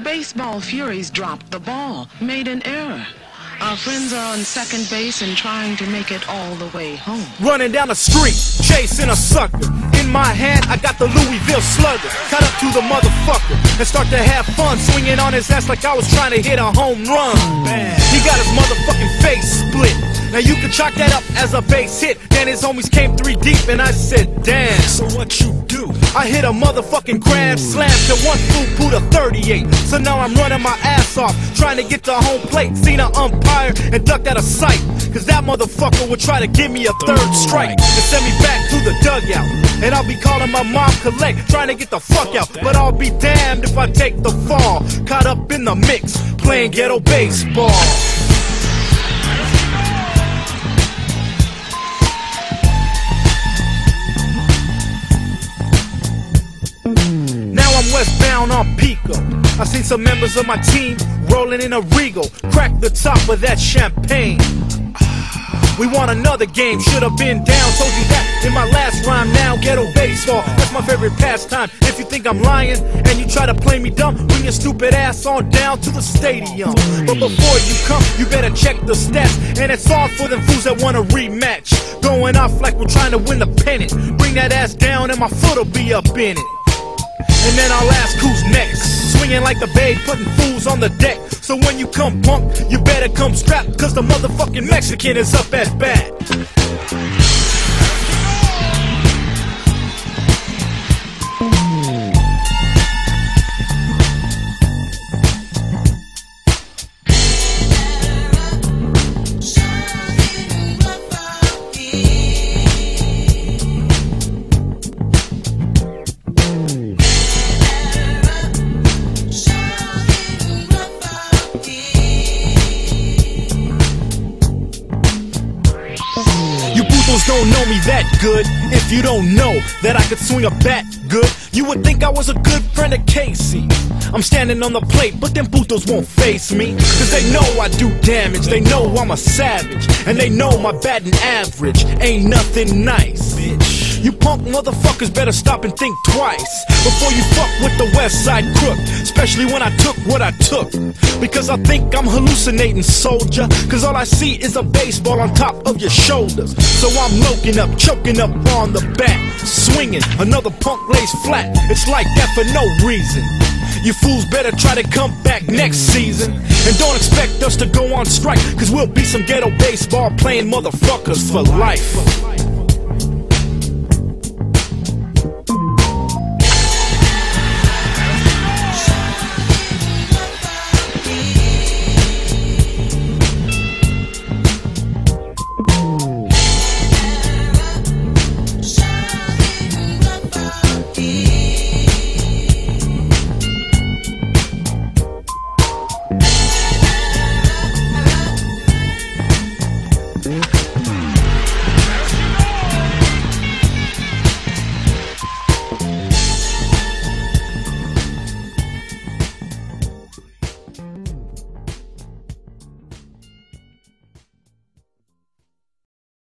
baseball furies dropped the ball, made an error. Our friends are on second base and trying to make it all the way home. Running down the street, chasing a sucker. In my hand, I got the Louisville Slugger. Cut up to the motherfucker and start to have fun, swinging on his ass like I was trying to hit a home run. He got his motherfucking face split. Now you can chalk that up as a base hit. Then his homies came 3 deep and I said, damn. So what you do? I hit a motherfucking grand slam to one fool put a 38. So now I'm running my ass off, trying to get to home plate. Seen an umpire and ducked out of sight, cause that motherfucker would try to give me a 3rd strike and send me back to the dugout. And I'll be calling my mom collect, trying to get the fuck out. But I'll be damned if I take the fall. Caught up in the mix, playing ghetto baseball. I'm westbound on Pico. I seen some members of my team rolling in a Regal, crack the top of that champagne. We want another game, should have been down. Told you that in my last rhyme. Now ghetto baseball, that's my favorite pastime. If you think I'm lying and you try to play me dumb, bring your stupid ass on down to the stadium. But before you come, you better check the stats. And it's all for them fools that want a rematch, going off like we're trying to win the pennant. Bring that ass down and my foot'll be up in it. And then I'll ask who's next, swinging like the babe, putting fools on the deck. So when you come punk, you better come strapped, cause the motherfucking Mexican is up at bat. Don't know me that good. If you don't know that I could swing a bat good, you would think I was a good friend of Casey. I'm standing on the plate, but them putos won't face me, cause they know I do damage. They know I'm a savage, and they know my batting average ain't nothing nice, bitch. You punk motherfuckers better stop and think twice before you fuck with the West Side Crook, especially when I took what I took. Because I think I'm hallucinating, soldier, cause all I see is a baseball on top of your shoulders. So I'm loking up, choking up on the bat, swinging, another punk lays flat. It's like that for no reason. You fools better try to come back next season, and don't expect us to go on strike, cause we'll be some ghetto baseball playing motherfuckers for life.